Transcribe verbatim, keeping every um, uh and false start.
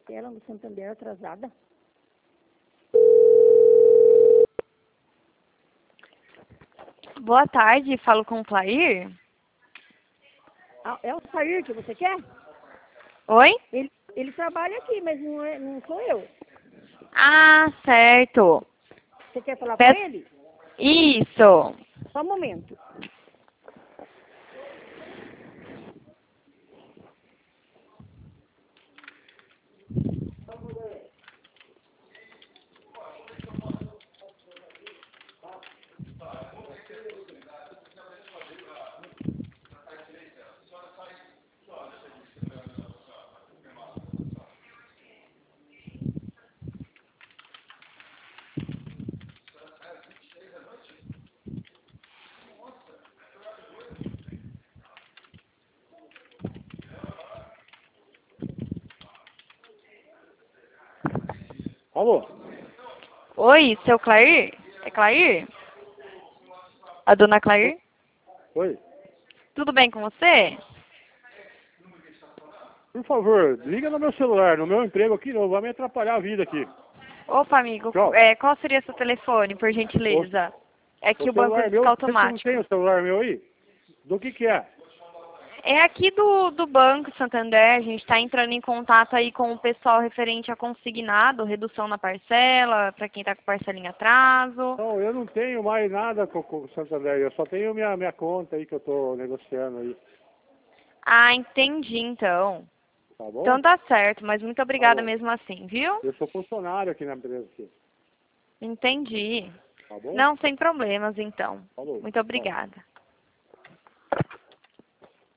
Ela no Santander atrasada. Boa tarde, falo com o Clair. Ah, é o Sair que você quer? Oi? Ele, ele trabalha aqui, mas não, é, não sou eu. Ah, certo. Você quer falar Peço... com ele? Isso. Só um momento. Alô? Oi, seu Clair? É Clair? A dona Clair? Oi? Tudo bem com você? Por favor, liga no meu celular, no meu emprego aqui, não vai me atrapalhar a vida aqui. Opa, amigo, Tchau. é, qual seria seu telefone, por gentileza? É que O o banco celular busca meu, você não automático. tem o celular meu aí? Do que que é? É aqui do, do Banco Santander, a gente está entrando em contato aí com o pessoal referente a consignado, redução na parcela, para quem está com parcela em atraso. Não, eu não tenho mais nada com com o Santander, eu só tenho minha, minha conta aí que eu tô negociando aí, Ah, entendi então. tá bom? Então tá certo, mas muito Tá obrigada bom. mesmo assim, viu? Eu sou funcionário aqui na empresa aqui, Entendi. tá bom? Não, sem problemas então. Falou. Muito Tchau. obrigada.